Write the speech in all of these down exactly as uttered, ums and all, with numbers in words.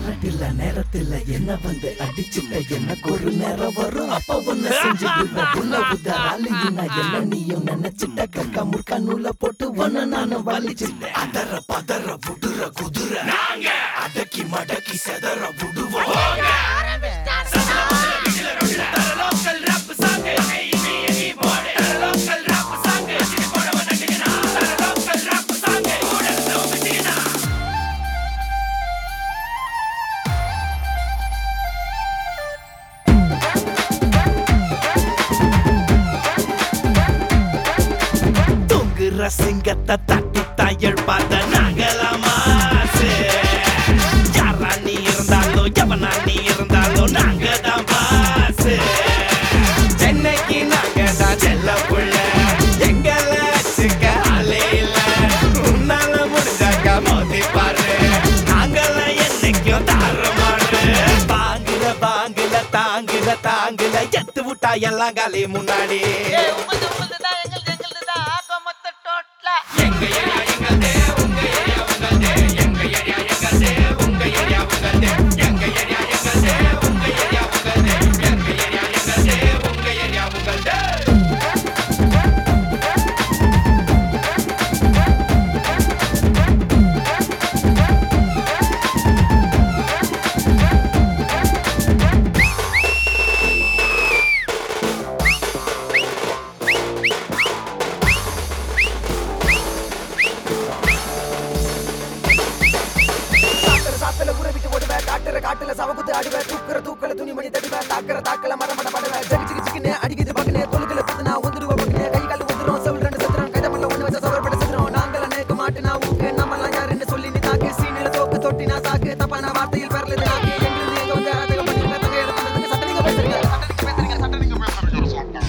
கரண்டில்ல நேரத்துல என்ன வந்து அடிச்சுட்ட எனக்கு ஒரு நேரம் வரும் அப்ப ஒன்ன செஞ்சுடுவ உன்ன உதராலினா என்ன நீயும் நினைச்சிட்ட கக்கா முற்கா நூல போட்டு ஒன்ன நானும் வலிச்சுட்டேன் அதர பதற புடுற குதிர நாங்க அடக்கி மடக்கி செதற விடுவோம் சிங்கத்தை தட்டி தாயல் பார்த்த நாங்களாமா யாரா நீ இருந்தாலும் எவனா நீ இருந்தாலும் நாங்க தான் பாசு சென்னைக்கு நாங்க தான் செல்ல புள்ள எங்களை வச்சுக்க ஆளே இல்ல உன்னால முடிஞ்சாக்க மோதி பாரு நாங்கெல்லாம் என்னைக்கும் தாரமாடு பாங்குல பாங்குல தாங்குல தாங்குல எத்து விட்டா எல்லாம் காலி முன்னாடி காட்டுல சவகுத்து அடிவ தூக்குற தூக்கல துணிமணி தடிவ தாக்குற தாக்கல மரமட படவ ஜகிச்சு சிக்கனே அடிக்குது பக்கனே தொழுகல புதுனா வந்துடுவ பக்கனே கை கால் வந்துரும் செவல் ரெண்டு சதுரம் கைதமல்ல ஒண்ணு வச்ச சவர் பட சதுரம் நாங்கள நேக்கு மாட்டுனா ஊக்கு நம்மலாம் யாருன்னு சொல்லி நீ தாக்கு சீனில தோக்கு தொட்டினா சாக்கு தப்பான வார்த்தையில் பெறலது நாக்கு எங்கிருந்து எங்க வந்து அரதக பண்ணிருக்க தங்க எடுத்து சட்டனிங்க பேசுறீங்க சட்டனிங்க பேசுறீங்க சட்டனிங்க பேசுறீங்க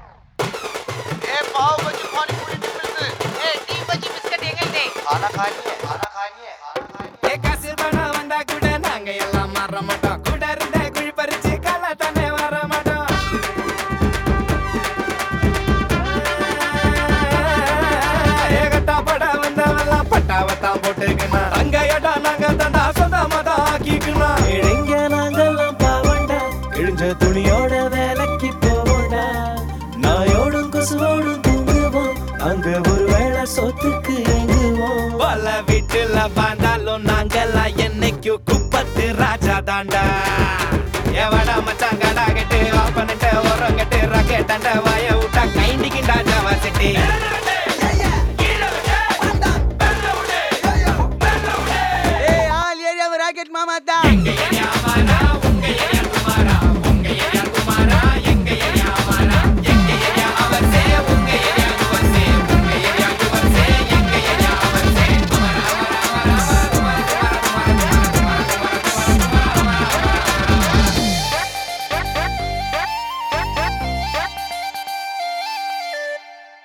ஏ பாவ் பஜ்ஜி பானி பூரி டிஃபரன்ஸ் ஏ டீ பஜ்ஜி பிஸ்கட் எங்க இருக்கு खाना खानी खाना खानी ஏ காசு பணம் வந்தா கூட நாங்க எல்லாம் மாற மாட்டோம் கூட இருந்த குழி பறிச்சு கல தானே வர மாட்டோம் ஏகட்டா பட வந்தவெல்லாம் பட்டாவத்தான் போட்டுக்கணும் அங்க இடம் நாங்க தந்தா சொந்தமாதா ஆக்கிக்கணும் இங்க நாங்கெல்லாம் பாவண்டா இழிஞ்ச துணியோட வேலைக்கு போவோண்டா நாயோடும் கொசுவோடும் தூங்குவோம் அங்க ஒரு வேளை சொத்துக்கு எங்குவோம் பல வீட்டுல வாழ்ந்தாலும் நாங்கெல்லாம் என்னைக்கும் குப்பத்து ராஜா தாண்டா எவடா மச்சான் கடா கட்டு வாப்பனிட்டு உரம் கட்டு ராக்கெட் தாண்ட வாய விட்டா கைண்டிக்கிண்டா ஜாவா சிட்டி ராக்கெட் மாமா தான்